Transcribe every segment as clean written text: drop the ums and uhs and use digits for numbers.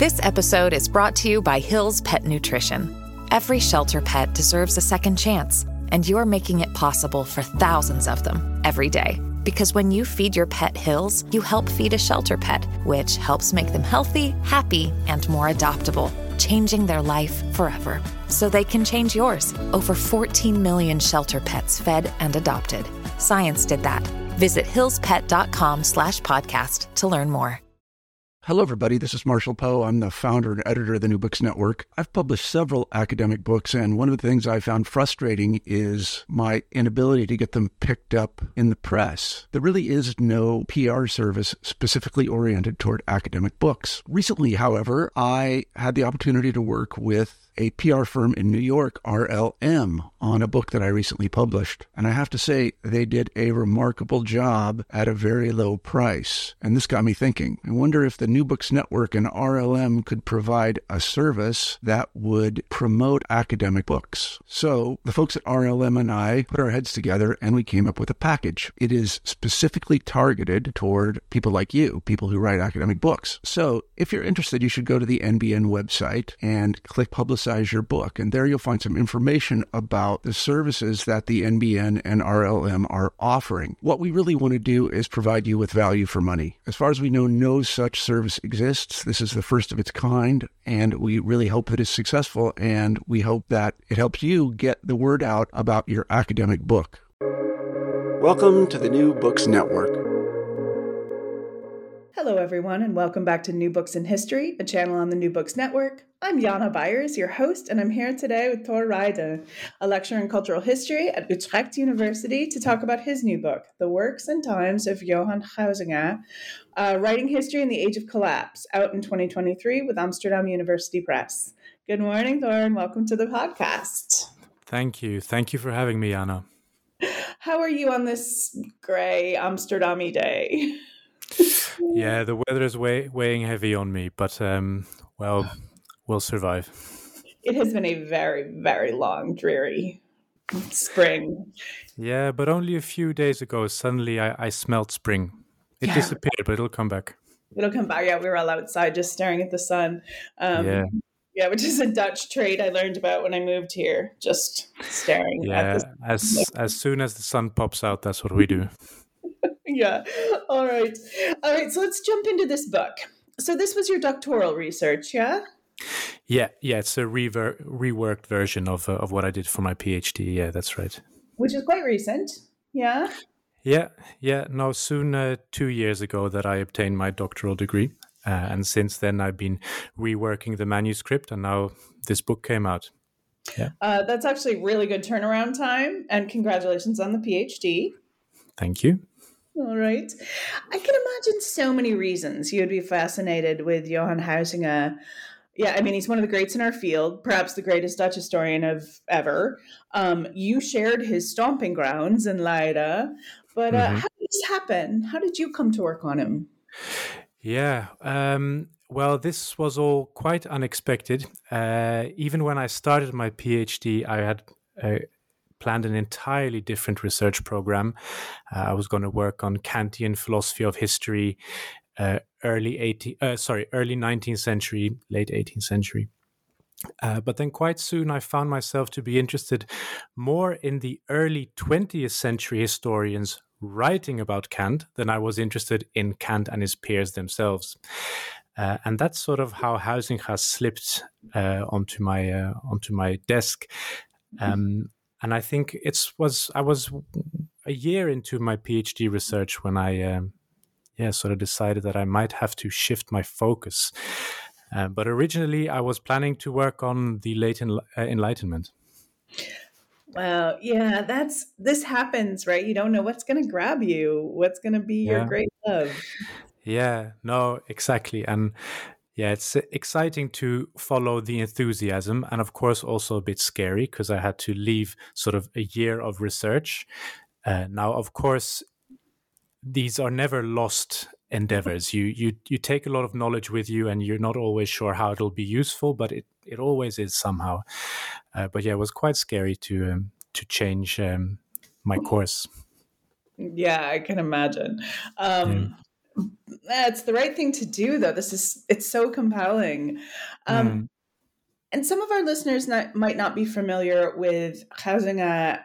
This episode is brought to you by Hill's Pet Nutrition. Every shelter pet deserves a second chance, and you're making it possible for thousands of them every day. Because when you feed your pet Hill's, you help feed a shelter pet, which helps make them healthy, happy, and more adoptable, changing their life forever. So they can change yours. Over 14 million shelter pets fed and adopted. Science did that. Visit hillspet.com/podcast to learn more. Hello, everybody. This is Marshall Poe. I'm the founder and editor of the New Books Network. I've published several academic books, and one of the things I found frustrating is my inability to get them picked up in the press. There really is no PR service specifically oriented toward academic books. Recently, however, I had the opportunity to work with a PR firm in New York, RLM, on a book that I recently published. And I have to say, they did a remarkable job at a very low price. And this got me thinking. I wonder if the New Books Network and RLM could provide a service that would promote academic books. So the folks at RLM and I put our heads together and we came up with a package. It is specifically targeted toward people like you, people who write academic books. So if you're interested, you should go to the NBN website and click Publicize Your Book. And there you'll find some information about the services that the NBN and RLM are offering. What we really want to do is provide you with value for money. As far as we know, no such service exists. This is the first of its kind, and we really hope that it's successful, and we hope that it helps you get the word out about your academic book. Welcome to the New Books Network. Hello, everyone, and welcome back to New Books in History, a channel on the New Books Network. I'm Jana Byers, your host, and I'm here today with Thor Reide, a lecturer in cultural history at Utrecht University, to talk about his new book, The Works and Times of Johan Huizinga, Writing History in the Age of Collapse, out in 2023 with Amsterdam University Press. Good morning, Thor, and welcome to the podcast. Thank you. Thank you for having me, Jana. How are you on this grey Amsterdam-y day? Yeah, the weather is weighing heavy on me, but well, we'll survive. It has been a very, very long, dreary spring. Yeah, but only a few days ago, suddenly I smelled spring. It disappeared, but it'll come back. It'll come back. Yeah, we were all outside just staring at the sun. Yeah, which is a Dutch trait I learned about when I moved here, just staring at the sun. As soon as the sun pops out, that's what we do. Yeah. All right. So let's jump into this book. So this was your doctoral research, yeah? Yeah. It's a reworked version of what I did for my PhD. Yeah, that's right. Which is quite recent. Yeah. Yeah. No, soon 2 years ago that I obtained my doctoral degree. And since then, I've been reworking the manuscript, and now this book came out. Yeah. That's actually really good turnaround time, and congratulations on the PhD. Thank you. All right. I can imagine so many reasons you would be fascinated with Johan Huizinga. Yeah, I mean, he's one of the greats in our field, perhaps the greatest Dutch historian of ever. You shared his stomping grounds in Leiden. But how did this happen? How did you come to work on him? Yeah, well, this was all quite unexpected. Even when I started my PhD, I had planned an entirely different research program. I was going to work on Kantian philosophy of history, early 19th century, late 18th century. But then quite soon I found myself to be interested more in the early 20th century historians writing about Kant than I was interested in Kant and his peers themselves. And that's sort of how Huizinga slipped onto my desk. And I think I was a year into my PhD research when I sort of decided that I might have to shift my focus. But originally I was planning to work on the late Enlightenment. Well, yeah, this happens, right? You don't know what's going to grab you, what's going to be your great love. Yeah, no, exactly. And yeah, it's exciting to follow the enthusiasm, and of course also a bit scary because I had to leave sort of a year of research. Now, of course, these are never lost endeavors. You take a lot of knowledge with you, and you're not always sure how it'll be useful, but it always is somehow. But yeah, it was quite scary to change my course. Yeah, I can imagine. That's the right thing to do, though. It's so compelling. Mm, And some of our listeners might not be familiar with Huizinga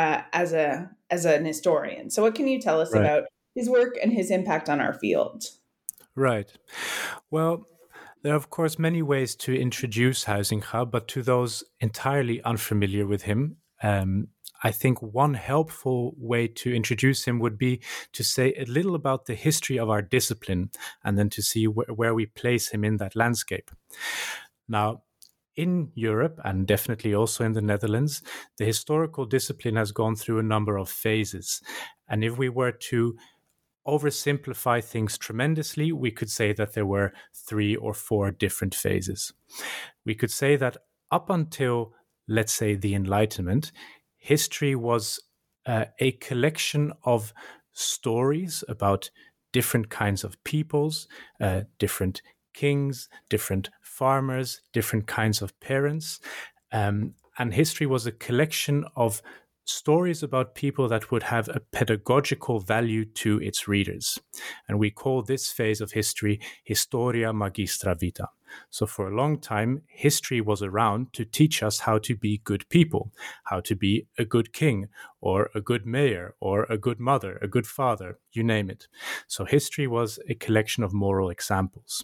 as an historian. So what can you tell us right. about his work and his impact on our field? Right. Well, there are, of course, many ways to introduce Huizinga, but to those entirely unfamiliar with him, I think one helpful way to introduce him would be to say a little about the history of our discipline and then to see where we place him in that landscape. Now, in Europe, and definitely also in the Netherlands, the historical discipline has gone through a number of phases. And if we were to oversimplify things tremendously, we could say that there were 3 or 4 different phases. We could say that up until, let's say, the Enlightenment, history was a collection of stories about different kinds of peoples, different kings, different farmers, different kinds of parents. And history was a collection of stories about people that would have a pedagogical value to its readers. And we call this phase of history Historia Magistra Vita. So for a long time, history was around to teach us how to be good people, how to be a good king, or a good mayor, or a good mother, a good father, you name it. So history was a collection of moral examples.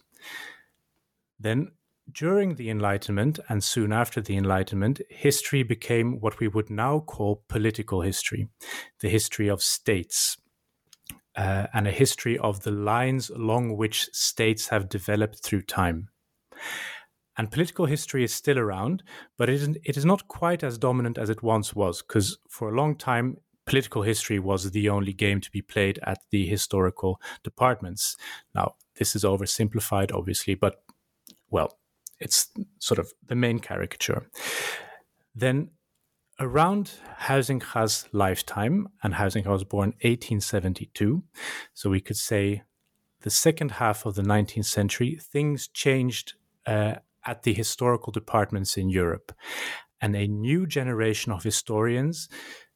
Then, during the Enlightenment and soon after the Enlightenment, history became what we would now call political history, the history of states, and a history of the lines along which states have developed through time. And political history is still around, but it is not quite as dominant as it once was, because for a long time, political history was the only game to be played at the historical departments. Now, this is oversimplified, obviously, but, well, it's sort of the main caricature. Then, around Huizinga's lifetime, and Huizinga was born 1872, so we could say the second half of the 19th century, things changed at the historical departments in Europe. And a new generation of historians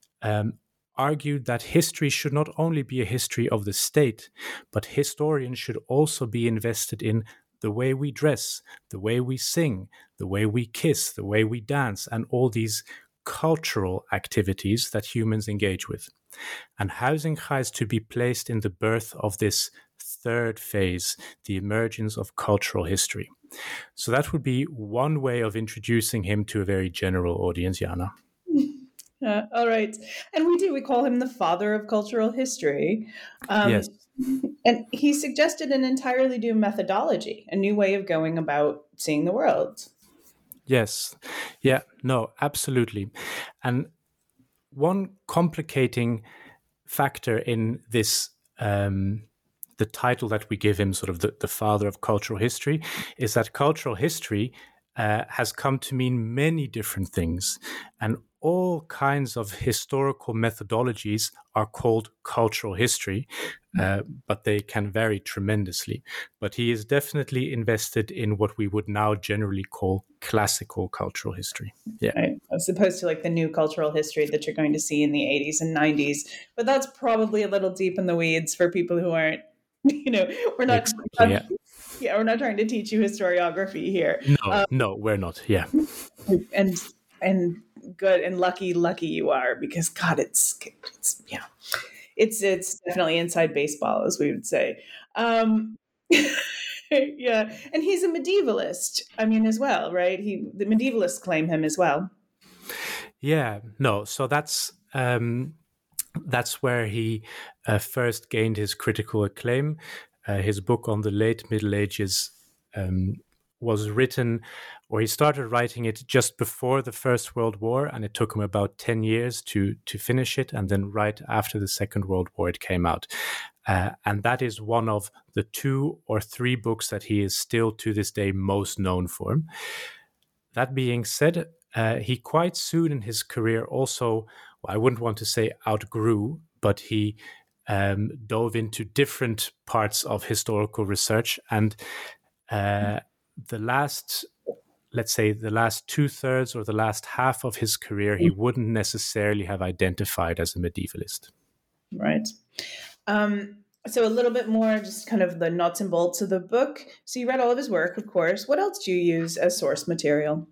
argued that history should not only be a history of the state, but historians should also be invested in the way we dress, the way we sing, the way we kiss, the way we dance, and all these cultural activities that humans engage with. And Huizinga is to be placed in the birth of this third phase, the emergence of cultural history. So that would be one way of introducing him to a very general audience, Jana. All right. And we call him the father of cultural history. Yes. And he suggested an entirely new methodology, a new way of going about seeing the world. Yes. Yeah, no, absolutely. And one complicating factor in this, the title that we give him, sort of the father of cultural history, is that cultural history has come to mean many different things. And all kinds of historical methodologies are called cultural history, but they can vary tremendously. But he is definitely invested in what we would now generally call classical cultural history. Yeah, right? As opposed to like the new cultural history that you're going to see in the 80s and 90s. But that's probably a little deep in the weeds for people who aren't, we're not. exactly, yeah, we're not trying to teach you historiography here. No, we're not. Yeah, and good and lucky you are, because God, it's definitely inside baseball, as we would say. Yeah, and he's a medievalist. I mean, as well, right? The medievalists claim him as well. Yeah, no. So that's where he first gained his critical acclaim. His book on the late Middle Ages was written, or he started writing it just before the First World War, and it took him about 10 years to finish it. And then right after the Second World War, it came out. And that is one of the 2 or 3 books that he is still to this day most known for. That being said, he quite soon in his career also, well, I wouldn't want to say outgrew, but he dove into different parts of historical research. And the last 2/3 or the last half of his career, he wouldn't necessarily have identified as a medievalist. Right. So a little bit more, just kind of the nuts and bolts of the book. So you read all of his work, of course. What else do you use as source material?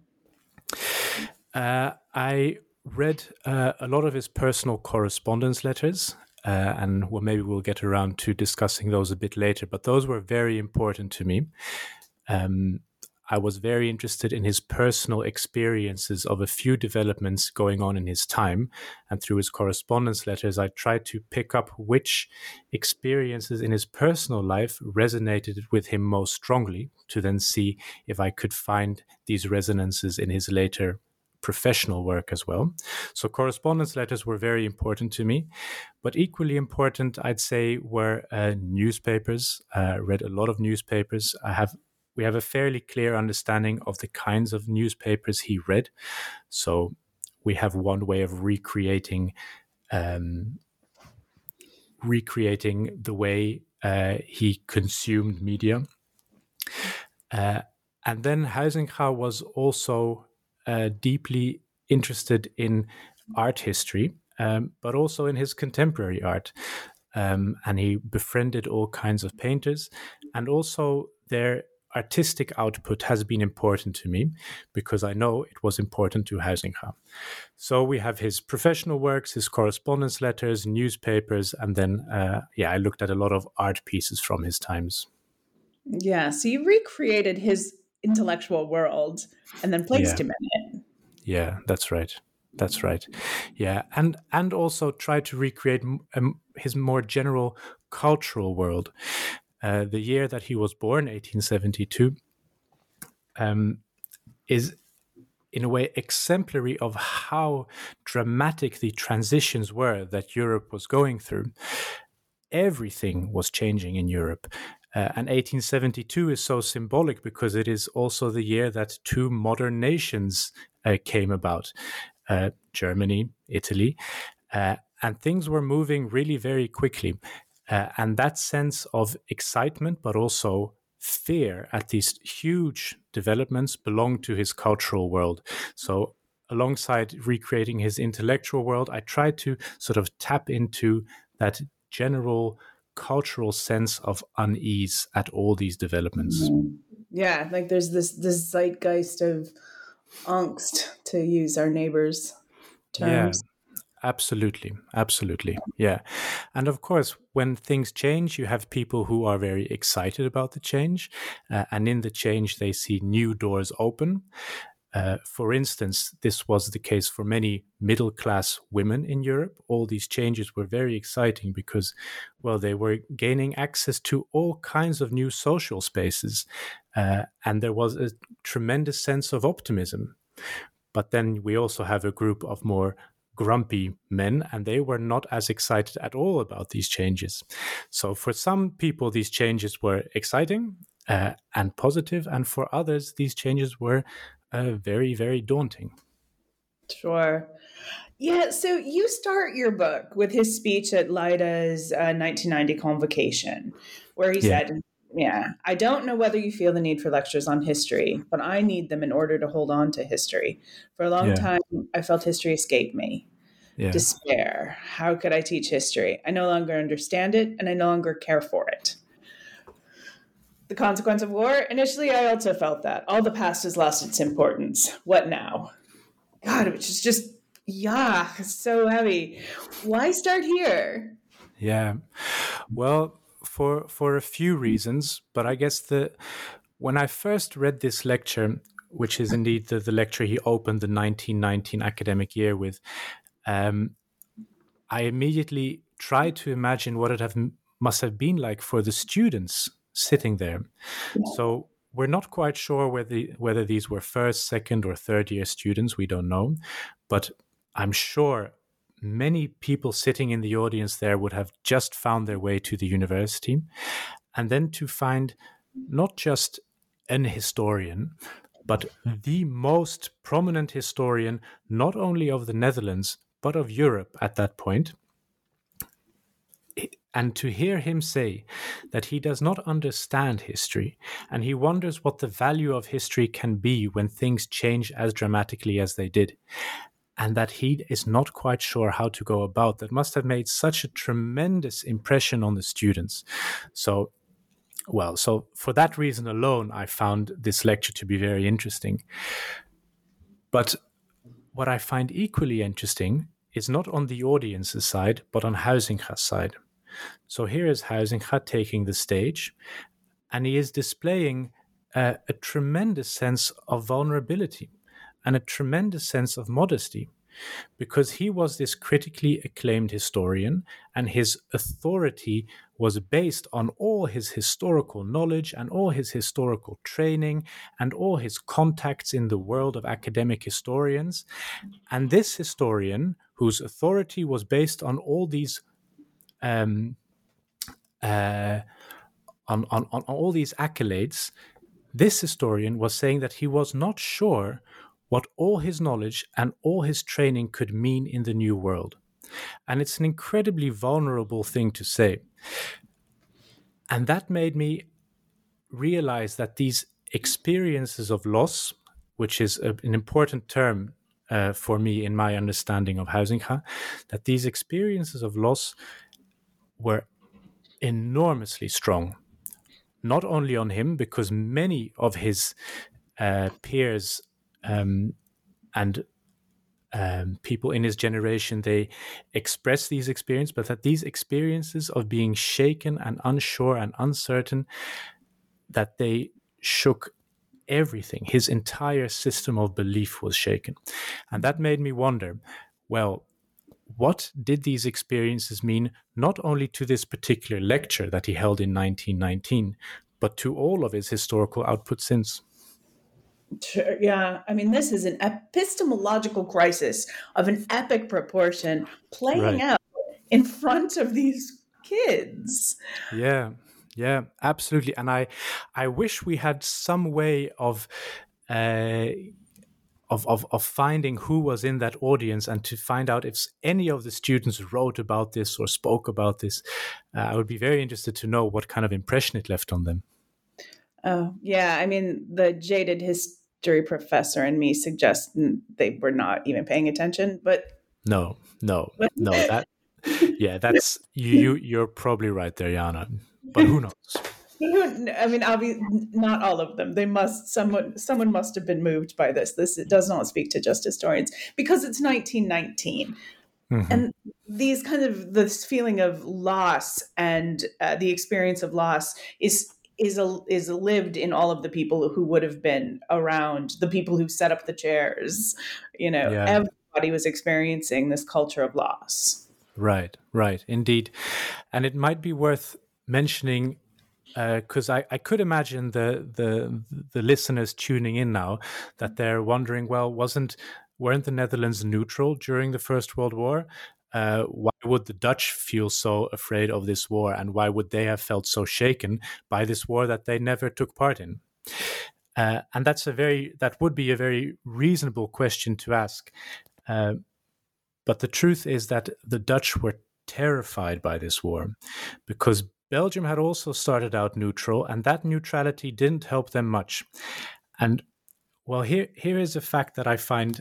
I read a lot of his personal correspondence letters, and maybe we'll get around to discussing those a bit later, but those were very important to me. I was very interested in his personal experiences of a few developments going on in his time. And through his correspondence letters, I tried to pick up which experiences in his personal life resonated with him most strongly, to then see if I could find these resonances in his later professional work as well. So correspondence letters were very important to me, but equally important, I'd say, were newspapers. Read a lot of newspapers. We have a fairly clear understanding of the kinds of newspapers he read. So we have one way of recreating the way he consumed media. And then Huizinga was also deeply interested in art history, but also in his contemporary art. And he befriended all kinds of painters, and also their artistic output has been important to me because I know it was important to Huizinga. So we have his professional works, his correspondence letters, newspapers, and then, I looked at a lot of art pieces from his times. Yeah, so you recreated his intellectual world and then placed him in it. Yeah, that's right. That's right. Yeah, and also try to recreate his more general cultural world. The year that he was born, 1872, is in a way exemplary of how dramatic the transitions were that Europe was going through. Everything was changing in Europe. And 1872 is so symbolic because it is also the year that two modern nations came about, Germany, Italy, and things were moving really very quickly. And that sense of excitement, but also fear at these huge developments belonged to his cultural world. So alongside recreating his intellectual world, I tried to sort of tap into that general cultural sense of unease at all these developments. Yeah, like there's this zeitgeist of angst, to use our neighbors' terms. Yeah. Absolutely. Yeah. And of course, when things change, you have people who are very excited about the change. And in the change, they see new doors open. For instance, this was the case for many middle-class women in Europe. All these changes were very exciting because, well, they were gaining access to all kinds of new social spaces. And there was a tremendous sense of optimism. But then we also have a group of more grumpy men, and they were not as excited at all about these changes. So for some people, these changes were exciting and positive, and for others, these changes were very, very daunting. Sure. Yeah, so you start your book with his speech at Leida's 1990 convocation, where he said, I don't know whether you feel the need for lectures on history, but I need them in order to hold on to history. For a long time, I felt history escaped me. Despair. How could I teach history? I no longer understand it, and I no longer care for it. The consequence of war? Initially, I also felt that. All the past has lost its importance. What now? God, which is just, so heavy. Why start here? Yeah. Well, for a few reasons, but I guess when I first read this lecture, which is indeed the lecture he opened the 1919 academic year with, I immediately tried to imagine what it must have been like for the students sitting there. So we're not quite sure whether these were first, second, or third year students. We don't know, but I'm sure many people sitting in the audience there would have just found their way to the university, and then to find not just an historian, but the most prominent historian, not only of the Netherlands, but of Europe at that point. And to hear him say that he does not understand history, and he wonders what the value of history can be when things change as dramatically as they did. and that he is not quite sure how to go about. That must have made such a tremendous impression on the students. So for that reason alone, I found this lecture to be very interesting. But what I find equally interesting is not on the audience's side, but on Huizinga's side. So here is Huizinga taking the stage, and he is displaying a tremendous sense of vulnerability and a tremendous sense of modesty, because he was this critically acclaimed historian, and his authority was based on all his historical knowledge and all his historical training and all his contacts in the world of academic historians. And this historian, whose authority was based on all these on all these accolades, this historian was saying that he was not sure what all his knowledge and all his training could mean in the new world. And it's an incredibly vulnerable thing to say. And that made me realize that these experiences of loss, which is an important term for me in my understanding of Huizinga, that these experiences of loss were enormously strong. Not only on him, because many of his peers and people in his generation, they express these experiences, but that these experiences of being shaken and unsure and uncertain, that they shook everything. His entire system of belief was shaken. And that made me wonder, well, what did these experiences mean not only to this particular lecture that he held in 1919, but to all of his historical output since? Sure, yeah. I mean, this is an epistemological crisis of an epic proportion playing out in front of these kids. Yeah, absolutely. And I wish we had some way of finding who was in that audience and to find out if any of the students wrote about this or spoke about this. I would be very interested to know what kind of impression it left on them. Oh, yeah. I mean, the jaded history professor in me suggests they were not even paying attention, but no. That's you're probably right there, Jana. But who knows? I mean, not all of them. Someone must have been moved by this. It does not speak to just historians, because it's 1919. Mm-hmm. And this feeling of loss and the experience of loss is lived in all of the people who would have been around, the people who set up the chairs. Everybody was experiencing this culture of loss. Right, indeed. And it might be worth mentioning, because I could imagine the listeners tuning in now, that they're wondering, well, weren't the Netherlands neutral during the First World War? Why would the Dutch feel so afraid of this war, and why would they have felt so shaken by this war that they never took part in? And that would be a very reasonable question to ask. But the truth is that the Dutch were terrified by this war, because Belgium had also started out neutral, and that neutrality didn't help them much. And well, here is a fact that I find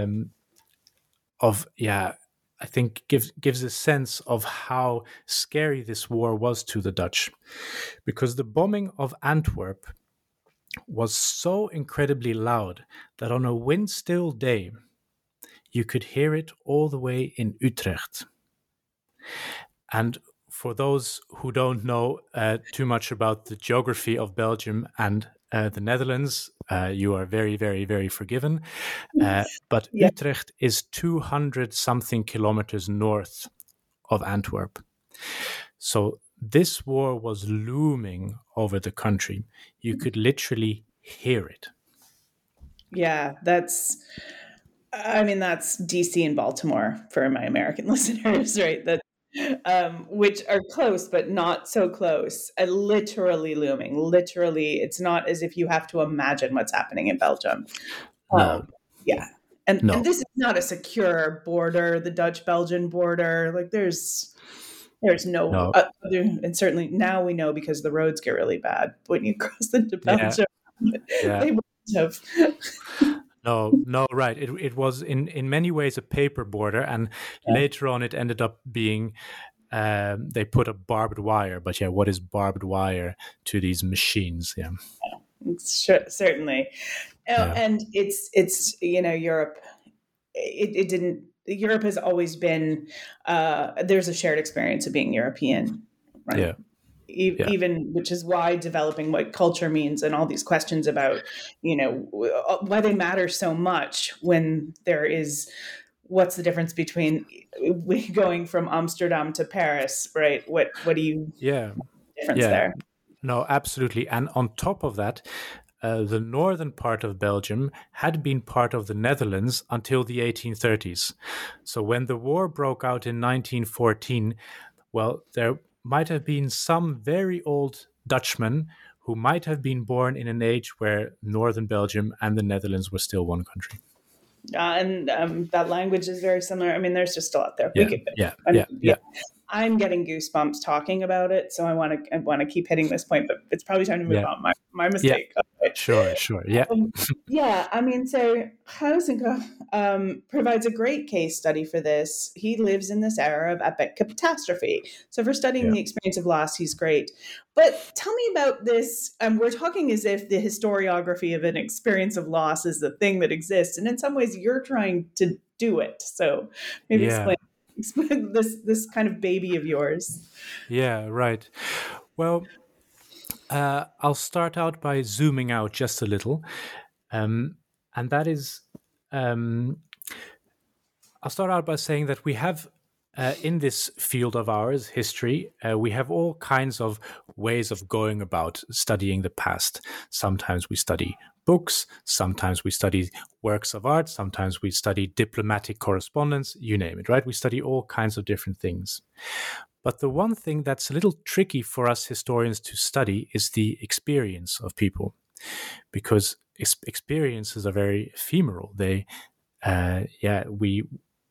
I think gives a sense of how scary this war was to the Dutch, because the bombing of Antwerp was so incredibly loud that on a wind-still day, you could hear it all the way in Utrecht. And for those who don't know too much about the geography of Belgium and the Netherlands, you are very, very, very forgiven. But yeah. Utrecht is 200-something kilometers north of Antwerp. So this war was looming over the country. You could literally hear it. Yeah, that's DC and Baltimore for my American listeners, right? Which are close, but not so close. Literally looming. Literally, it's not as if you have to imagine what's happening in Belgium. No. And this is not a secure border, the Dutch-Belgian border. Like there's no. And certainly now we know, because the roads get really bad when you cross into Belgium. Yeah. They wouldn't have. No, right. It was in many ways a paper border, and later on it ended up being they put a barbed wire. But yeah, what is barbed wire to these machines? Yeah, Certainly. And it's Europe. It didn't. Europe has always been. There's a shared experience of being European, right? Yeah. Even, which is why developing what culture means and all these questions about, why they matter so much when there is, what's the difference between going from Amsterdam to Paris, right? What do you difference there? No, absolutely. And on top of that, the northern part of Belgium had been part of the Netherlands until the 1830s. So when the war broke out in 1914, well, there might have been some very old Dutchmen who might have been born in an age where northern Belgium and the Netherlands were still one country. And that language is very similar. I mean, there's just a lot there. I'm getting goosebumps talking about it, so I want to keep hitting this point, but it's probably time to move on. My mistake. Yeah. Sure. Yeah. I mean, so Huizinga provides a great case study for this. He lives in this era of epic catastrophe. So for studying the experience of loss, he's great. But tell me about this. We're talking as if the historiography of an experience of loss is the thing that exists, and in some ways, you're trying to do it. So maybe explain this kind of baby of yours. Yeah. Right. Well, I'll start out by zooming out just a little, and that is, I'll start out by saying that we have, in this field of ours, history, we have all kinds of ways of going about studying the past. Sometimes we study books, sometimes we study works of art, sometimes we study diplomatic correspondence, you name it, right? We study all kinds of different things. But the one thing that's a little tricky for us historians to study is the experience of people, because experiences are very ephemeral. They, we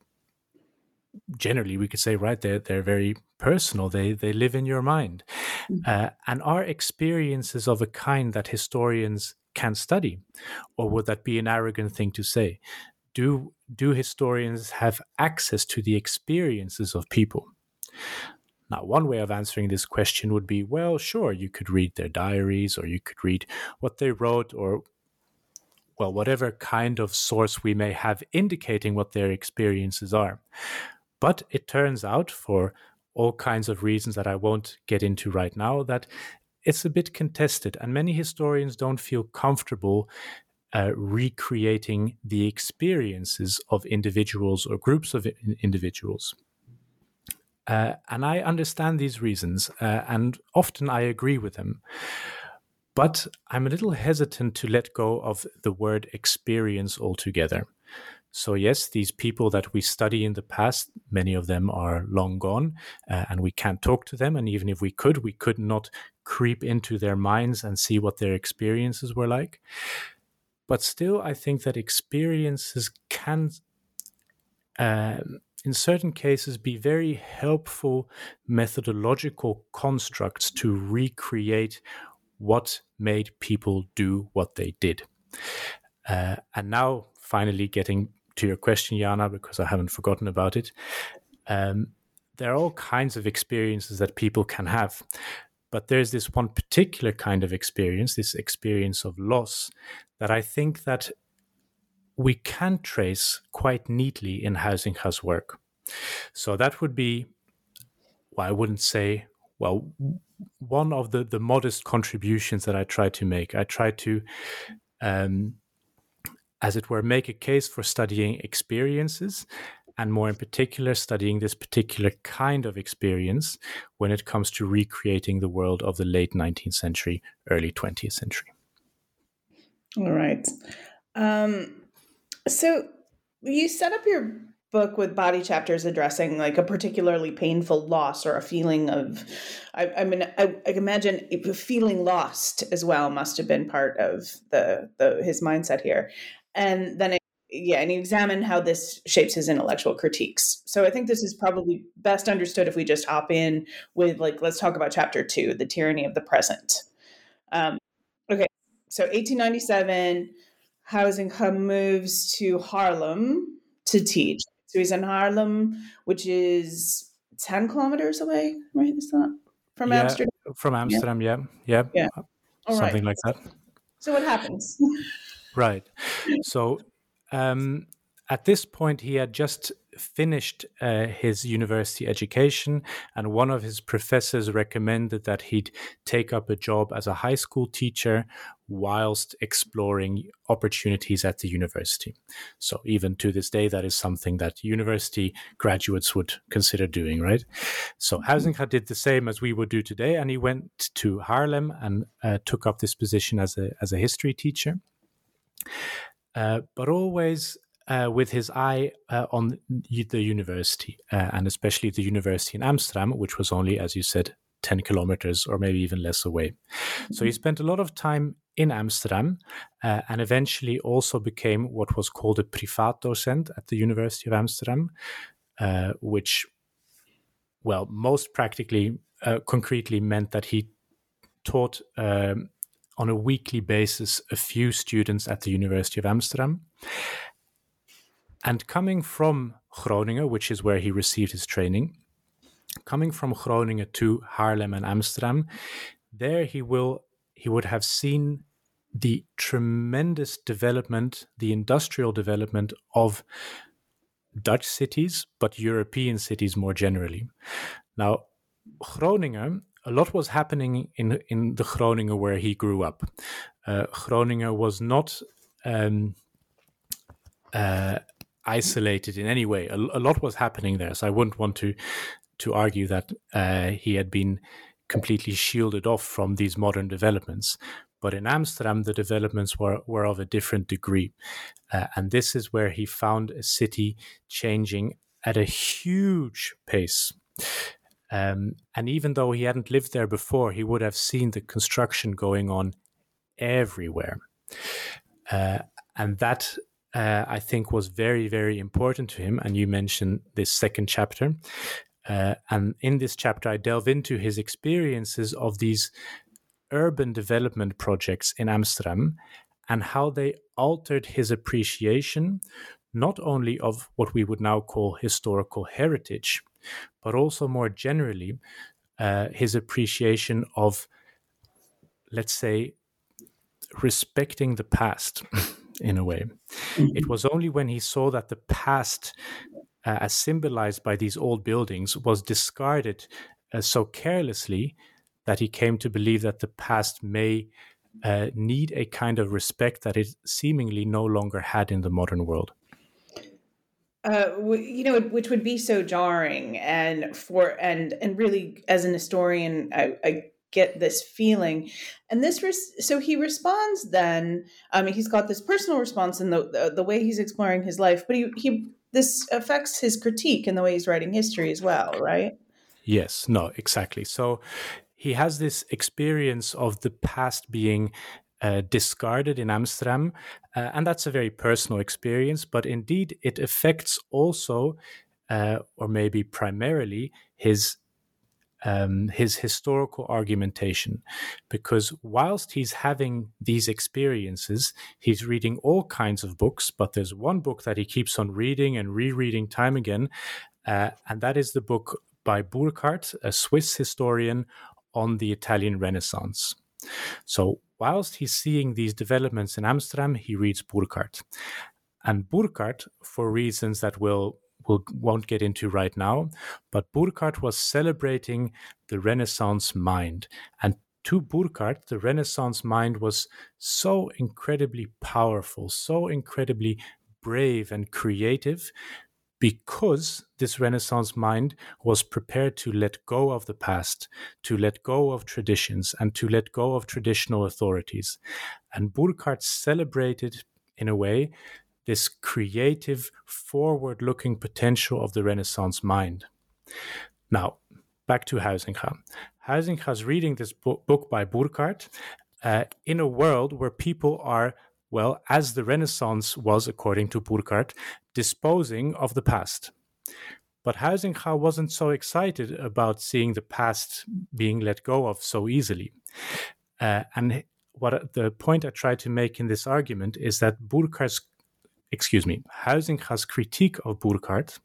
could say, right, they're very personal. They live in your mind, and are experiences of a kind that historians can study, or would that be an arrogant thing to say? Do historians have access to the experiences of people? Now, one way of answering this question would be, well, sure, you could read their diaries, or you could read what they wrote, or, well, whatever kind of source we may have indicating what their experiences are. But it turns out, for all kinds of reasons that I won't get into right now, that it's a bit contested, and many historians don't feel comfortable recreating the experiences of individuals or groups of individuals. And I understand these reasons, and often I agree with them. But I'm a little hesitant to let go of the word experience altogether. So yes, these people that we study in the past, many of them are long gone, and we can't talk to them. And even if we could not creep into their minds and see what their experiences were like. But still, I think that experiences can, in certain cases, be very helpful methodological constructs to recreate what made people do what they did. And now, finally, getting to your question, Jana, because I haven't forgotten about it, there are all kinds of experiences that people can have. But there's this one particular kind of experience, this experience of loss, that I think that we can trace quite neatly in Huizinga's work. So that would be, well, I wouldn't say, well, one of the modest contributions that I try to make. I try to, as it were, make a case for studying experiences, and more in particular, studying this particular kind of experience when it comes to recreating the world of the late 19th century, early 20th century. All right. So you set up your book with body chapters addressing like a particularly painful loss or a feeling of, I imagine feeling lost as well must have been part of his mindset here. And then and you examine how this shapes his intellectual critiques. So I think this is probably best understood if we just hop in with, like, let's talk about chapter 2, the tyranny of the present. Okay, so 1897, Huizinga moves to Haarlem to teach. So he's in Haarlem, which is 10 kilometers away, right? Is that from Amsterdam? From Amsterdam, yeah. All something right. like that. So what happens? Right. So at this point, he had just finished his university education, and one of his professors recommended that he'd take up a job as a high school teacher whilst exploring opportunities at the university. So even to this day, that is something that university graduates would consider doing, right? So Huizinga did the same as we would do today, and he went to Haarlem and took up this position as a history teacher. But always with his eye on the university, and especially the university in Amsterdam, which was only, as you said, 10 kilometers or maybe even less away. So he spent a lot of time in Amsterdam and eventually also became what was called a privaatdocent at the University of Amsterdam, which, well, most concretely meant that he taught on a weekly basis a few students at the University of Amsterdam. And coming from Groningen, which is where he received his training, coming from Groningen to Haarlem and Amsterdam, there he would have seen the tremendous development, the industrial development of Dutch cities, but European cities more generally. Now, Groningen, a lot was happening in the Groningen where he grew up. Groningen was not isolated in any way. A lot was happening there, so I wouldn't want to argue that he had been completely shielded off from these modern developments. But in Amsterdam, the developments were of a different degree. And this is where he found a city changing at a huge pace. And even though he hadn't lived there before, he would have seen the construction going on everywhere. And that, I think, was very, very important to him. And you mentioned this second chapter. And in this chapter, I delve into his experiences of these urban development projects in Amsterdam and how they altered his appreciation, not only of what we would now call historical heritage, but also more generally, his appreciation of, let's say, respecting the past in a way. It was only when he saw that the past, as symbolized by these old buildings, was discarded so carelessly that he came to believe that the past may need a kind of respect that it seemingly no longer had in the modern world. Which would be so jarring, and really, as an historian, I get this feeling, and so he responds. Then, he's got this personal response in the way he's exploring his life, but this affects his critique in the way he's writing history as well, right? Yes, no, exactly. So he has this experience of the past being discarded in Amsterdam, and that's a very personal experience, but indeed it affects also, or maybe primarily, his historical argumentation, because whilst he's having these experiences, he's reading all kinds of books, but there's one book that he keeps on reading and rereading time again, and that is the book by Burckhardt, a Swiss historian, on the Italian Renaissance. So whilst he's seeing these developments in Amsterdam, he reads Burckhardt. And Burckhardt, for reasons that won't get into right now, but Burckhardt was celebrating the Renaissance mind. And to Burckhardt, the Renaissance mind was so incredibly powerful, so incredibly brave and creative, because this Renaissance mind was prepared to let go of the past, to let go of traditions, and to let go of traditional authorities. And Burckhardt celebrated, in a way, this creative, forward-looking potential of the Renaissance mind. Now, back to Huizinga. Huizinga's reading this book by Burckhardt in a world where people are, well, as the Renaissance was, according to Burckhardt, disposing of the past. But Huizinga wasn't so excited about seeing the past being let go of so easily. And the point I try to make in this argument is that Huizinga's critique of Burckhardt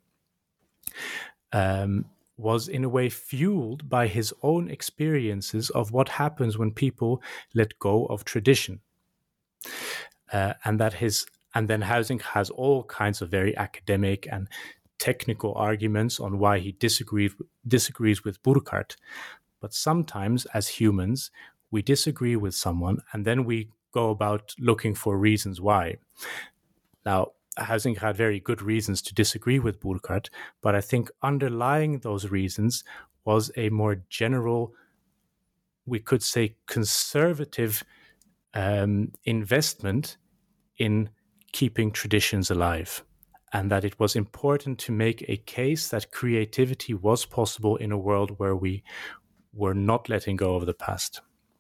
was in a way fueled by his own experiences of what happens when people let go of tradition, and then Huizinga has all kinds of very academic and technical arguments on why he disagrees with Burckhardt. But sometimes, as humans, we disagree with someone, and then we go about looking for reasons why. Now, Huizinga had very good reasons to disagree with Burckhardt, but I think underlying those reasons was a more general, we could say, conservative investment in keeping traditions alive, and that it was important to make a case that creativity was possible in a world where we were not letting go of the past.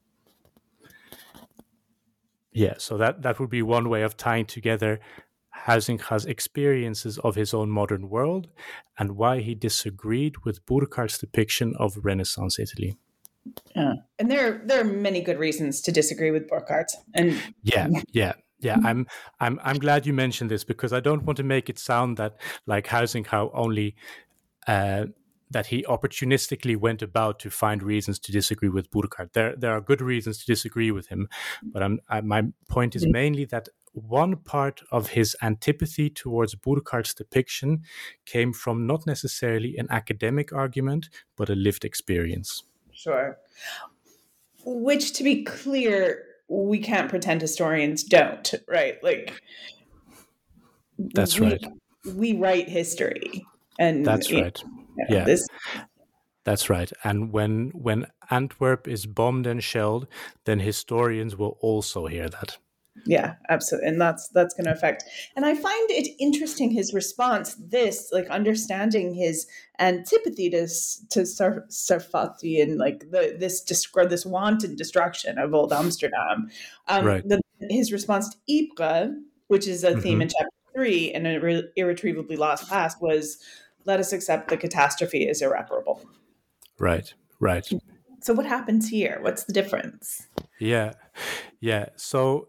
Yeah, so that would be one way of tying together Huizinga's experiences of his own modern world and why he disagreed with Burckhardt's depiction of Renaissance Italy. Yeah. And there are many good reasons to disagree with Burckhardt. And yeah. I'm glad you mentioned this, because I don't want to make it sound that like Huizinga only that he opportunistically went about to find reasons to disagree with Burckhardt. There are good reasons to disagree with him, but my point is mainly that one part of his antipathy towards Burckhardt's depiction came from not necessarily an academic argument, but a lived experience. Sure. Which, to be clear, we can't pretend historians don't, right? Like, that's right. We write history, and that's right. Yeah. That's right. And when Antwerp is bombed and shelled, then historians will also hear that. Yeah, absolutely. And that's going to affect. And I find it interesting, his response, understanding his antipathy to Sarfati and like this wanton destruction of old Amsterdam. Right. His response to Ypres, which is a theme in chapter 3 and an irretrievably lost past, was, let us accept the catastrophe is irreparable. Right. So what happens here? What's the difference? Yeah. So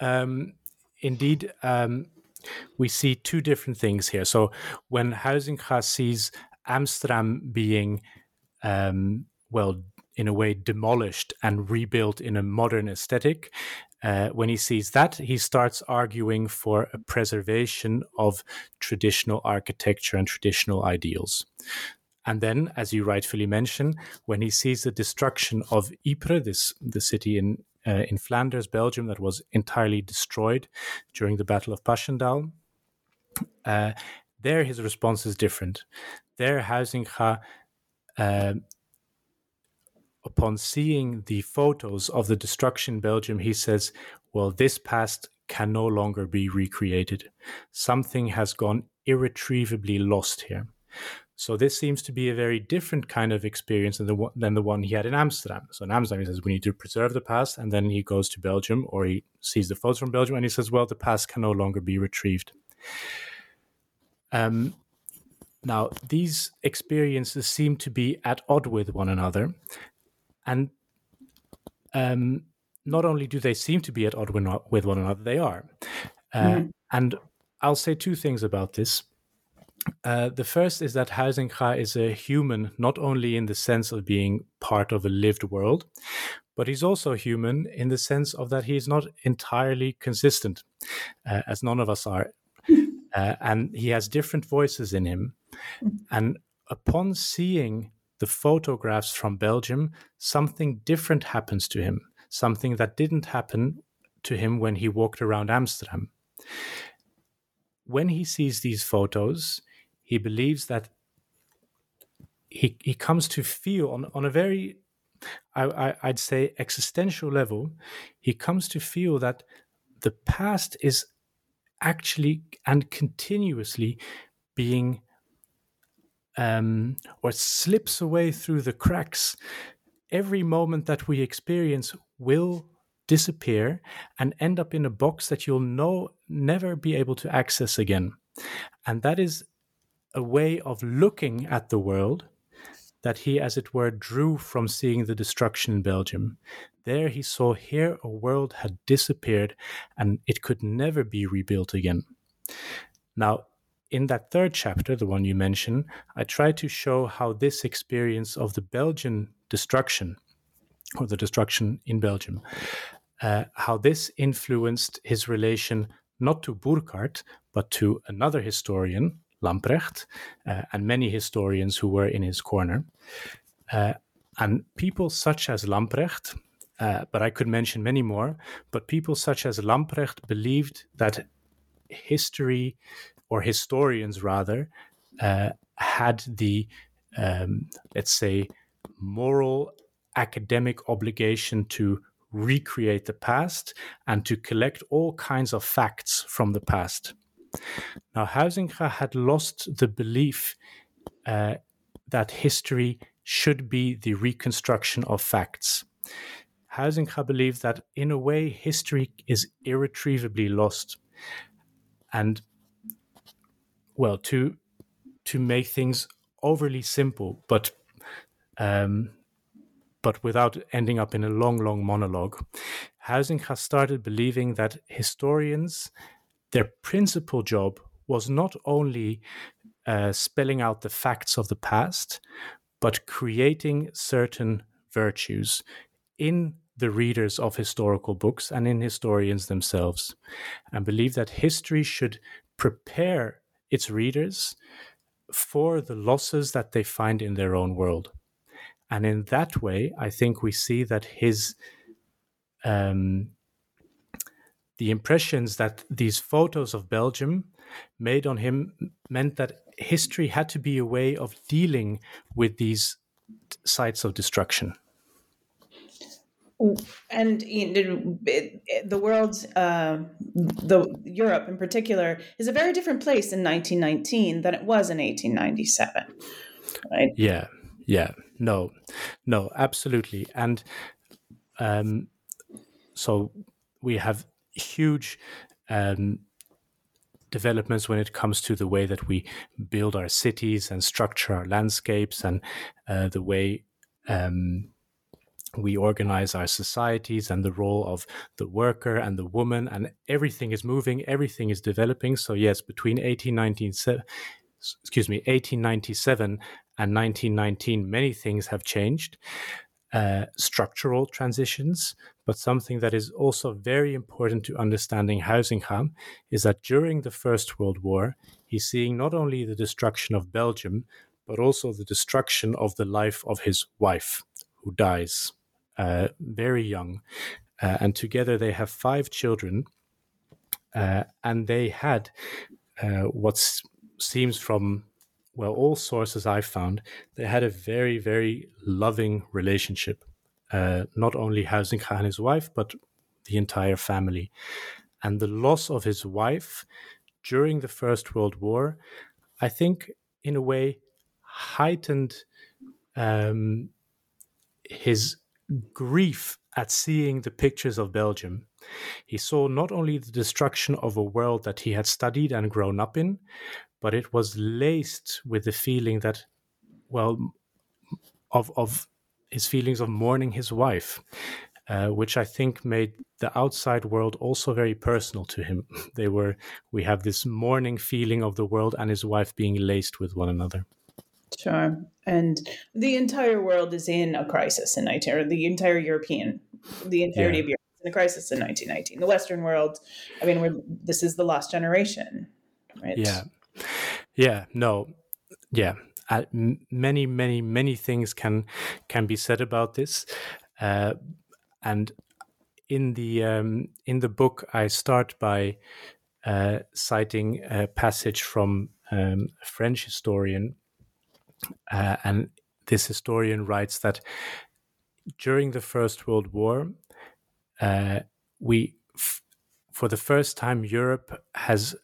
indeed, we see two different things here. So when Huizinga sees Amsterdam being, in a way, demolished and rebuilt in a modern aesthetic, when he sees that, he starts arguing for a preservation of traditional architecture and traditional ideals. And then, as you rightfully mention, when he sees the destruction of Ypres, the city in Flanders, Belgium, that was entirely destroyed during the Battle of Passchendaele, there his response is different. There, Huizinga, upon seeing the photos of the destruction in Belgium, he says, well, this past can no longer be recreated. Something has gone irretrievably lost here. So this seems to be a very different kind of experience than the one he had in Amsterdam. So in Amsterdam, he says, we need to preserve the past. And then he goes to Belgium, or he sees the photos from Belgium, and he says, well, the past can no longer be retrieved. Now, these experiences seem to be at odds with one another. And not only do they seem to be at odds with one another, they are. And I'll say two things about this. The first is that Huizinga is a human, not only in the sense of being part of a lived world, but he's also human in the sense of that he is not entirely consistent, as none of us are. And he has different voices in him. And upon seeing the photographs from Belgium, something different happens to him, something that didn't happen to him when he walked around Amsterdam. When he sees these photos, he believes that he comes to feel on a very, I'd say, existential level, he comes to feel that the past is actually and continuously being or slips away through the cracks. Every moment that we experience will disappear and end up in a box that you'll never be able to access again. And that is a way of looking at the world that he, as it were, drew from seeing the destruction in Belgium. there he saw here a world had disappeared and it could never be rebuilt again. Now, in that third chapter, the one you mentioned, I try to show how this experience of the Belgian destruction, or the destruction in Belgium, how this influenced his relation not to Burckhardt, but to another historian, Lamprecht, and many historians who were in his corner. And people such as Lamprecht, but I could mention many more, but people such as Lamprecht believed that history, or historians rather, had the, let's say, moral academic obligation to recreate the past and to collect all kinds of facts from the past. Now, Huizinga had lost the belief that history should be the reconstruction of facts. Huizinga believed that, in a way, history is irretrievably lost. And, well, to make things overly simple, but without ending up in a long monologue, Huizinga started believing that historians, their principal job was not only spelling out the facts of the past, but creating certain virtues in the readers of historical books and in historians themselves, and believed that history should prepare its readers for the losses that they find in their own world. And in that way, I think we see that his the impressions that these photos of Belgium made on him meant that history had to be a way of dealing with these sites of destruction. And the world, the Europe in particular, is a very different place in 1919 than it was in 1897, right? Yeah, no, absolutely. And so we have huge developments when it comes to the way that we build our cities and structure our landscapes, and the way we organize our societies, and the role of the worker and the woman, and everything is moving, everything is developing. So yes, between 1897 and 1919, many things have changed, structural transitions. But something that is also very important to understanding Huizinga is that during the First World War, he's seeing not only the destruction of Belgium, but also the destruction of the life of his wife, who dies very young. And together they have 5 children. And they had what seems from, well, all sources I've found, they had a very, very loving relationship. Not only Huizinga and his wife, but the entire family. And the loss of his wife during the First World War, I think, in a way, heightened his grief at seeing the pictures of Belgium. He saw not only the destruction of a world that he had studied and grown up in, but it was laced with the feeling that, well, of his feelings of mourning his wife, which I think made the outside world also very personal to him. We have this mourning feeling of the world and his wife being laced with one another. Sure. And the entire world is in a crisis in 19, or the entire European, the entirety of Europe is in a crisis in 1919. The Western world, I mean, this is the lost generation, right? Many things can be said about this, and in the book I start by citing a passage from a French historian, and this historian writes that during the First World War, for the first time, Europe has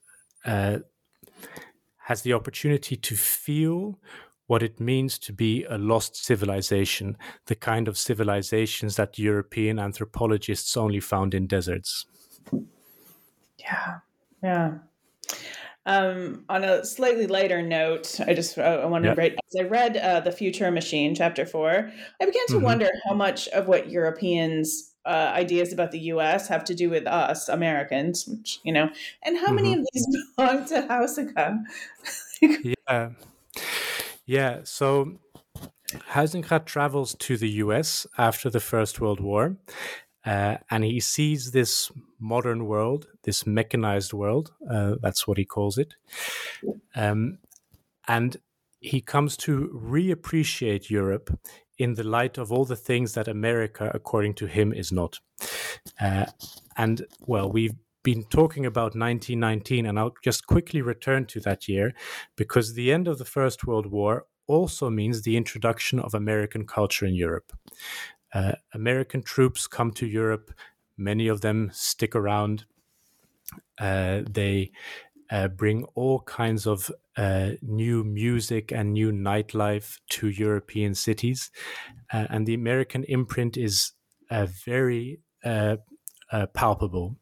the opportunity to feel what it means to be a lost civilization, the kind of civilizations that European anthropologists only found in deserts. Yeah. On a slightly lighter note, I want to write, as I read The Future Machine, Chapter 4, I began to wonder how much of what Europeans ideas about the U.S. have to do with us Americans, which, and how many of these belong to Huizinga? Yeah. Yeah. So Huizinga travels to the US after the First World War, and he sees this modern world, this mechanized world, that's what he calls it. And he comes to reappreciate Europe in the light of all the things that America, according to him, is not. And, well, we've been talking about 1919, and I'll just quickly return to that year, because the end of the First World War also means the introduction of American culture in Europe. American troops come to Europe. Many of them stick around. They bring all kinds of new music and new nightlife to European cities. And the American imprint is very palpable.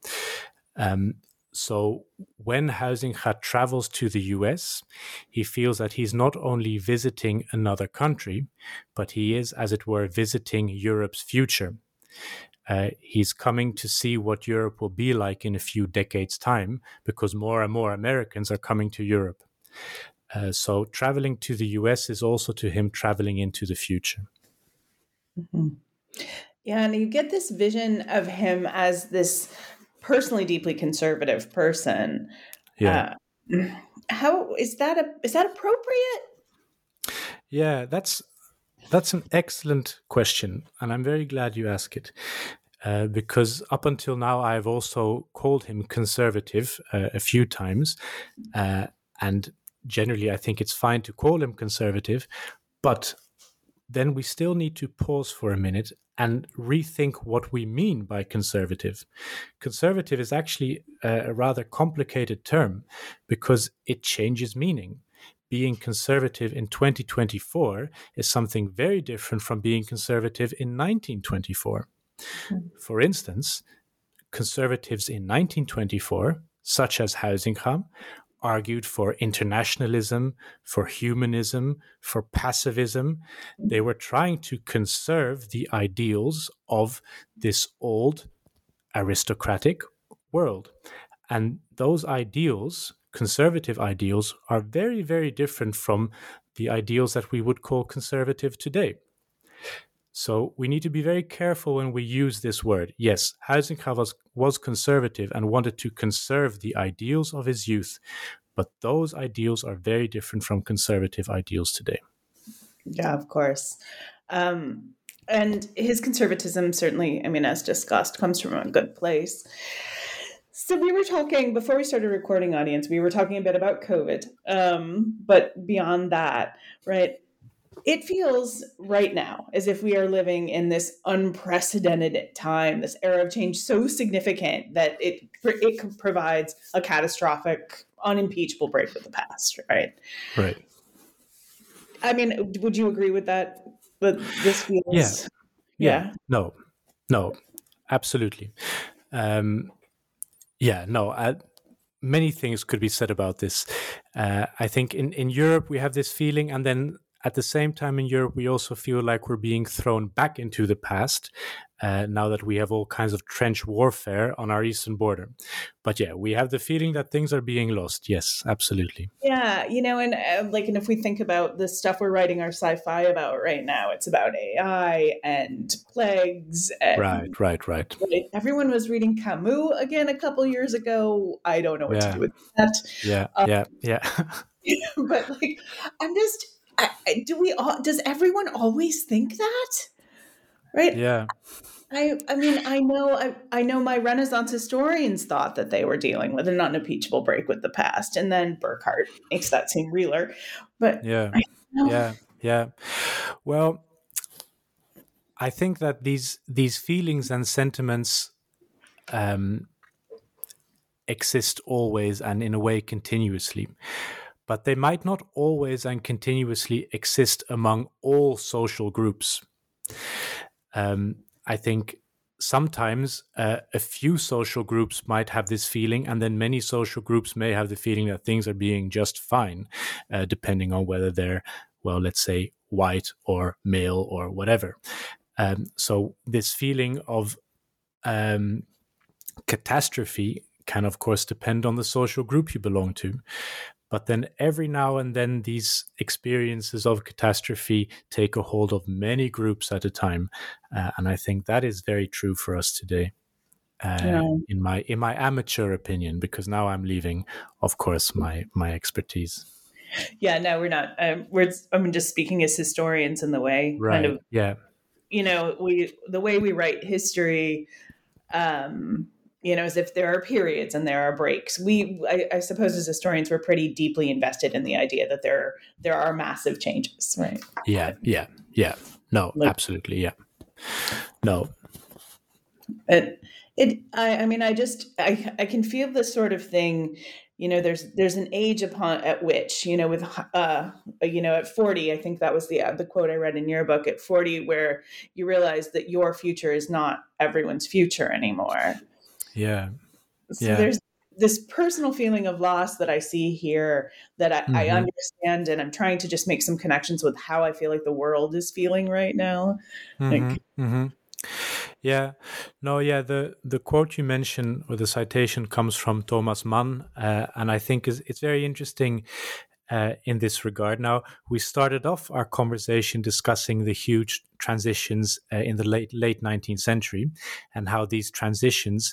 So when Huizinga travels to the US, he feels that he's not only visiting another country, but he is, as it were, visiting Europe's future. He's coming to see what Europe will be like in a few decades' time, because more and more Americans are coming to Europe. So traveling to the US is also to him traveling into the future. Mm-hmm. Yeah, and you get this vision of him as this personally deeply conservative person. Yeah. How is that appropriate? Yeah, that's an excellent question, and I'm very glad you ask it, because up until now I've also called him conservative a few times, and generally I think it's fine to call him conservative, but then we still need to pause for a minute and rethink what we mean by conservative. Conservative is actually a rather complicated term because it changes meaning. Being conservative in 2024 is something very different from being conservative in 1924. For instance, conservatives in 1924, such as Huizinga, argued for internationalism, for humanism, for pacifism. They were trying to conserve the ideals of this old aristocratic world. And those ideals, conservative ideals, are very, very different from the ideals that we would call conservative today. So we need to be very careful when we use this word. Yes, Huizinga was conservative and wanted to conserve the ideals of his youth, but those ideals are very different from conservative ideals today. Yeah, of course. And his conservatism certainly, as discussed, comes from a good place. So we were talking, before we started recording, audience, we were talking a bit about COVID. But beyond that, right, it feels right now as if we are living in this unprecedented time, this era of change so significant that it provides a catastrophic, unimpeachable break with the past, right? Right. Would you agree with that? But this feels... Yeah. No, absolutely. Many things could be said about this. I think in Europe we have this feeling, and then at the same time in Europe we also feel like we're being thrown back into the past now that we have all kinds of trench warfare on our eastern border. But yeah, we have the feeling that things are being lost. Yes, absolutely. Yeah, and if we think about the stuff we're writing our sci-fi about right now, it's about AI and plagues. And, right. Everyone was reading Camus again a couple years ago. I don't know what to do with that. Yeah. But I'm just... does everyone always think that? Right? Yeah. I know my Renaissance historians thought that they were dealing with an unimpeachable break with the past, and then Burkhardt makes that seem realer. But yeah. Well, I think that these feelings and sentiments exist always and in a way continuously. But they might not always and continuously exist among all social groups. I think sometimes a few social groups might have this feeling, and then many social groups may have the feeling that things are being just fine, depending on whether they're, well, let's say, white or male or whatever. So this feeling of catastrophe can, of course, depend on the social group you belong to. But then every now and then these experiences of catastrophe take a hold of many groups at a time. And I think that is very true for us today, in my amateur opinion, because now I'm leaving, of course, my expertise. Yeah, no, we're not. Just speaking as historians in the way, right. kind of, yeah. The way we write history, as if there are periods and there are breaks. I suppose as historians, we're pretty deeply invested in the idea that there are massive changes, right? Yeah. No, absolutely. Yeah. No. I can feel this sort of thing. There's an age at which, at 40, I think that was the quote I read in your book, at 40, where you realize that your future is not everyone's future anymore. Yeah. So there's this personal feeling of loss that I see here that I understand, and I'm trying to just make some connections with how I feel like the world is feeling right now. Yeah. No, yeah, the quote you mentioned, or the citation, comes from Thomas Mann, and I think it's very interesting in this regard. Now, we started off our conversation discussing the huge transitions in the late 19th century, and how these transitions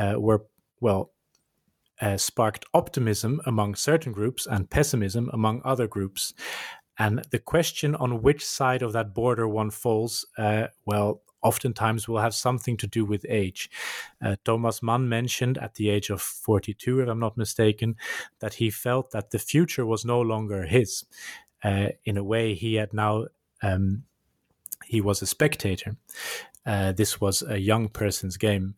sparked optimism among certain groups and pessimism among other groups. And the question on which side of that border one falls, oftentimes will have something to do with age. Thomas Mann mentioned at the age of 42, if I'm not mistaken, that he felt that the future was no longer his. In a way, he had now, he was a spectator. This was a young person's game.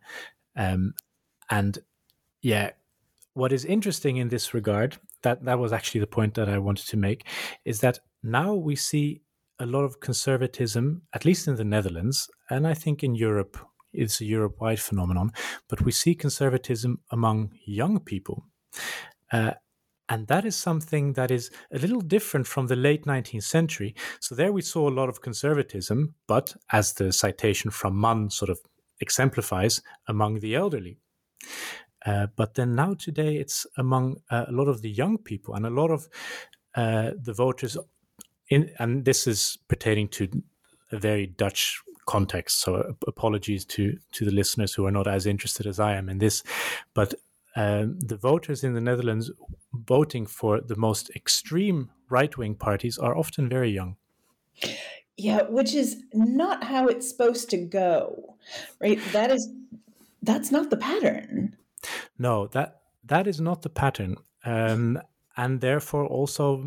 What is interesting in this regard, that was actually the point that I wanted to make, is that now we see a lot of conservatism, at least in the Netherlands, and I think in Europe, it's a Europe-wide phenomenon, but we see conservatism among young people. And that is something that is a little different from the late 19th century. So there we saw a lot of conservatism, but as the citation from Mann sort of exemplifies, among the elderly. But then now today it's among a lot of the young people, and a lot of the voters and this is pertaining to a very Dutch context, so apologies to the listeners who are not as interested as I am in this, but the voters in the Netherlands voting for the most extreme right-wing parties are often very young. Yeah, which is not how it's supposed to go, right? That's not the pattern. No, that is not the pattern, and therefore also,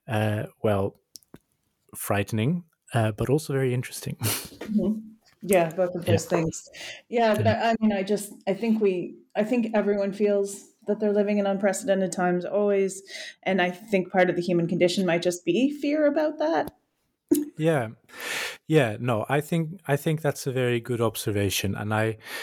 frightening, but also very interesting. Mm-hmm. Yeah, both of those things. Yeah, but I think everyone feels that they're living in unprecedented times always, and I think part of the human condition might just be fear about that. Yeah. No, I think that's a very good observation, and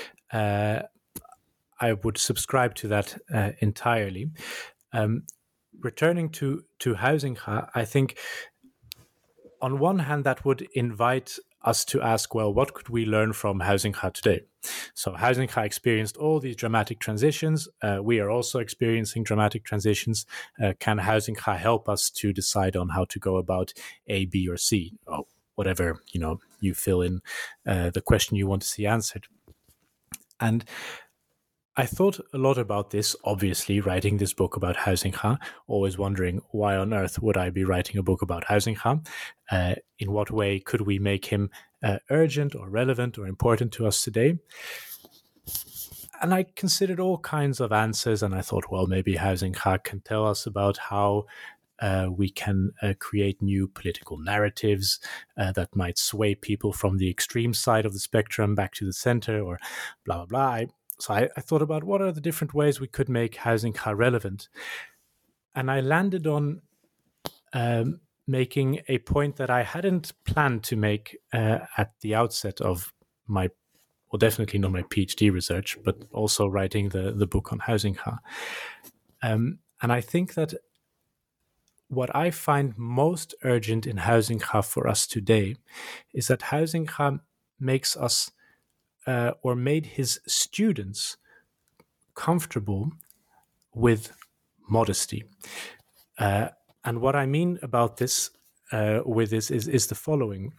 I would subscribe to that entirely. Returning to Huizinga, I think on one hand that would invite us to ask, well, what could we learn from Huizinga today? So Huizinga experienced all these dramatic transitions. We are also experiencing dramatic transitions. Can Huizinga help us to decide on how to go about A, B, or C? Or whatever, you fill in the question you want to see answered. And I thought a lot about this, obviously, writing this book about Huizinga, always wondering why on earth would I be writing a book about Huizinga? In what way could we make him urgent or relevant or important to us today? And I considered all kinds of answers, and I thought, well, maybe Huizinga can tell us about how we can create new political narratives that might sway people from the extreme side of the spectrum back to the center, or blah, blah, blah. So I thought about what are the different ways we could make Huizinga relevant. And I landed on making a point that I hadn't planned to make at the outset of my, well, definitely not my PhD research, but also writing the book on Huizinga. And I think that what I find most urgent in Huizinga for us today is that Huizinga makes us or made his students comfortable with modesty. And what I mean about this with this is the following.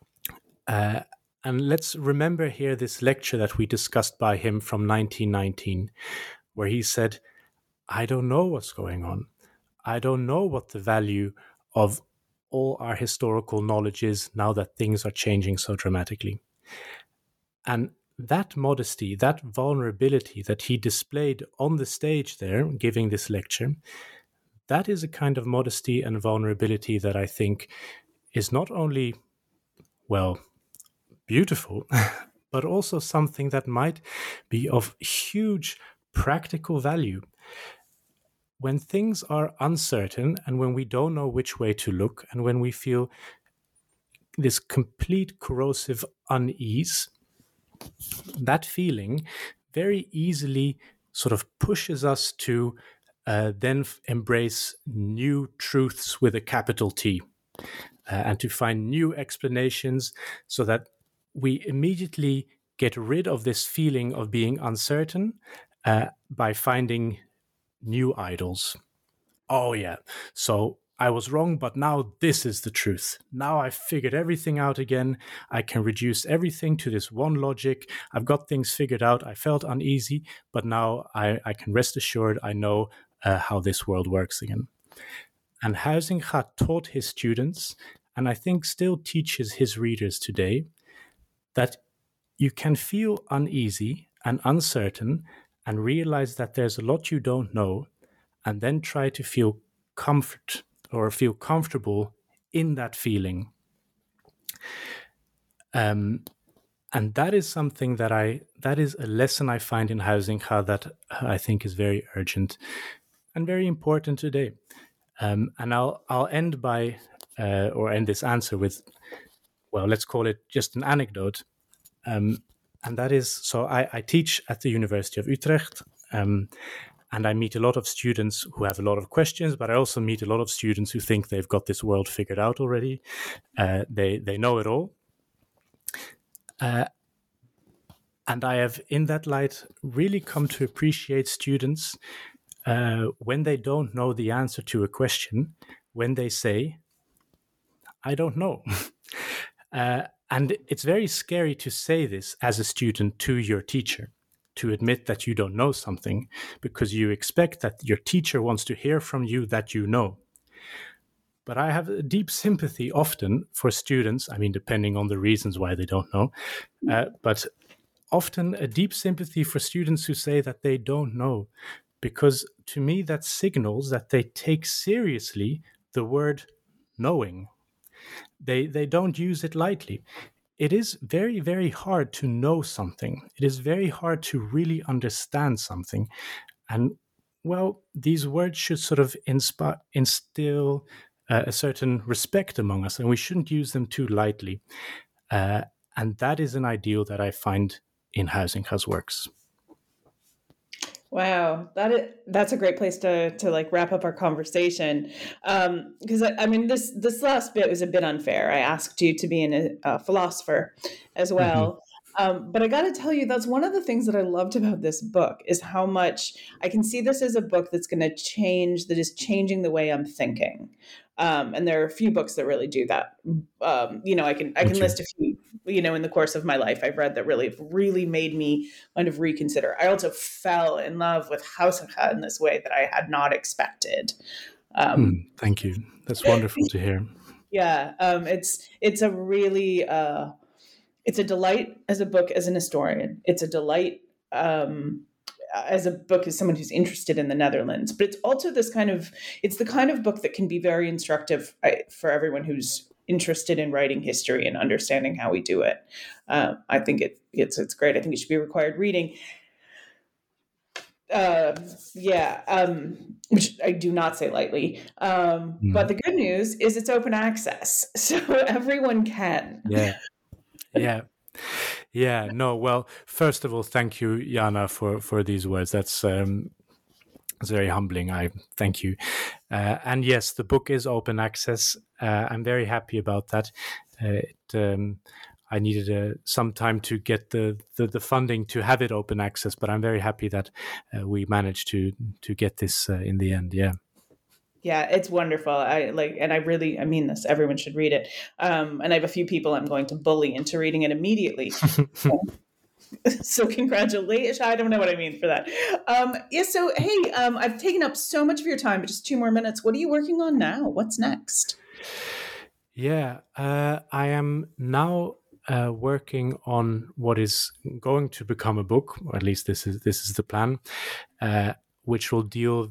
And let's remember here this lecture that we discussed by him from 1919, where he said, I don't know what's going on. I don't know what the value of all our historical knowledge is now that things are changing so dramatically. And that modesty, that vulnerability that he displayed on the stage there, giving this lecture, that is a kind of modesty and vulnerability that I think is not only, well, beautiful, but also something that might be of huge practical value. When things are uncertain and when we don't know which way to look and when we feel this complete corrosive unease, that feeling very easily sort of pushes us to then embrace new truths with a capital T and to find new explanations so that we immediately get rid of this feeling of being uncertain by finding new idols. Oh yeah, so I was wrong, but now this is the truth. Now I've figured everything out again. I can reduce everything to this one logic. I've got things figured out. I felt uneasy, but now I can rest assured I know how this world works again. And Huizinga taught his students, and I think still teaches his readers today, that you can feel uneasy and uncertain and realize that there's a lot you don't know, and then try to feel comfort or feel comfortable in that feeling. And that is something that is a lesson I find in Huizinga that I think is very urgent and very important today. And I'll end by, or end this answer with, well, let's call it just an anecdote. And that is, so I teach at the University of Utrecht, and I meet a lot of students who have a lot of questions, but I also meet a lot of students who think they've got this world figured out already. They know it all. And I have, in that light, really come to appreciate students when they don't know the answer to a question, when they say, I don't know. And it's very scary to say this as a student to your teacher, to admit that you don't know something, because you expect that your teacher wants to hear from you that you know. But I have a deep sympathy often for students, I mean, depending on the reasons why they don't know, but often a deep sympathy for students who say that they don't know, because to me that signals that they take seriously the word knowing. They don't use it lightly. It is very, very hard to know something. It is very hard to really understand something. And, well, these words should sort of instill a certain respect among us, and we shouldn't use them too lightly. And that is an ideal that I find in Huizinga's works. Wow, that's a great place to like wrap up our conversation, because I mean this last bit was a bit unfair. I asked you to be a philosopher as well, but I got to tell you, that's one of the things that I loved about this book is how much I can see this as a book that's going to change, that is changing the way I'm thinking. And there are a few books that really do that. I can list a few, in the course of my life I've read that really made me kind of reconsider. I also fell in love with Huizinga in this way that I had not expected. Thank you. That's wonderful to hear. Yeah. It's a really, it's a delight as a book, as an historian. It's a delight, as a book as someone who's interested in the Netherlands, but it's also it's the kind of book that can be very instructive for everyone who's interested in writing history and understanding how we do it. I think it's great. I think it should be required reading. Which I do not say lightly. But the good news is it's open access, so everyone can. Yeah, no, well, first of all, thank you, Jana, for these words. That's very humbling. I thank you. And yes, the book is open access. I'm very happy about that. I needed some time to get the funding to have it open access. But I'm very happy that we managed to get this in the end. Yeah. Yeah, it's wonderful. I mean this. Everyone should read it. And I have a few people I'm going to bully into reading it immediately. So congratulations. I don't know what I mean for that. So, hey, I've taken up so much of your time, but just 2 more minutes. What are you working on now? What's next? Yeah, I am now working on what is going to become a book, or at least this is the plan, which will deal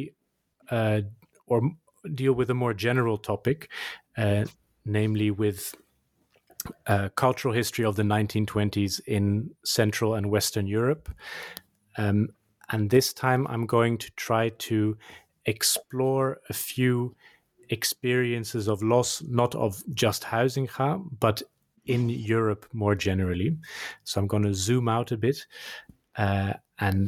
with a more general topic, namely with cultural history of the 1920s in Central and Western Europe. And this time I'm going to try to explore a few experiences of loss, not of just Huizinga, but in Europe more generally. So I'm going to zoom out a bit and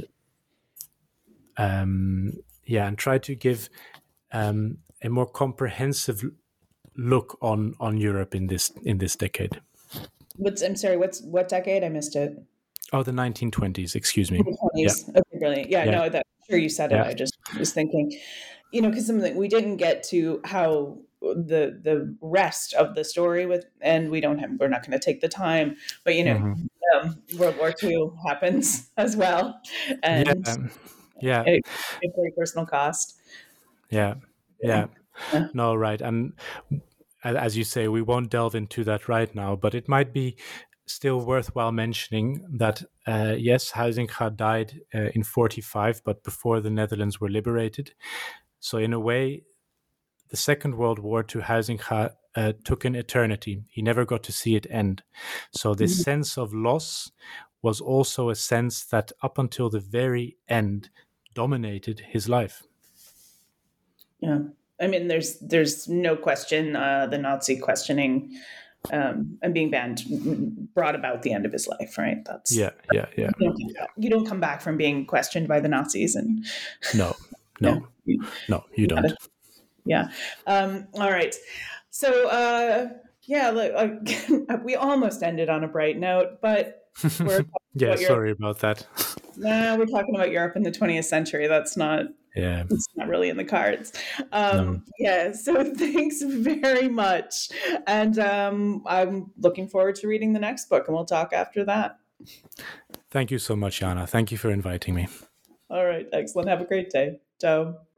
try to give a more comprehensive look on Europe in this decade. What decade? I missed it. Oh, the 1920s. Excuse me. 20s. Yeah. Okay, brilliant. Yeah. No, I'm sure you said it. I just was thinking, because something we didn't get to how the rest of the story we're not going to take the time, but World War II happens as well, and a very personal cost. Yeah. No, right. And as you say, we won't delve into that right now, but it might be still worthwhile mentioning that, yes, Huizinga died in 1945, but before the Netherlands were liberated. So in a way, the Second World War to Huizinga took an eternity. He never got to see it end. So this sense of loss was also a sense that up until the very end dominated his life. Yeah. I mean, there's no question the Nazi questioning and being banned brought about the end of his life, right? That's yeah. You don't come back from being questioned by the Nazis, and no, you don't. Yeah. All right. So we almost ended on a bright note, but we're sorry about that. Nah, we're talking about Europe in the 20th century. That's not. Yeah, it's not really in the cards. Yeah, so thanks very much. And I'm looking forward to reading the next book, and we'll talk after that. Thank you so much, Jana. Thank you for inviting me. All right, excellent. Have a great day. Ciao.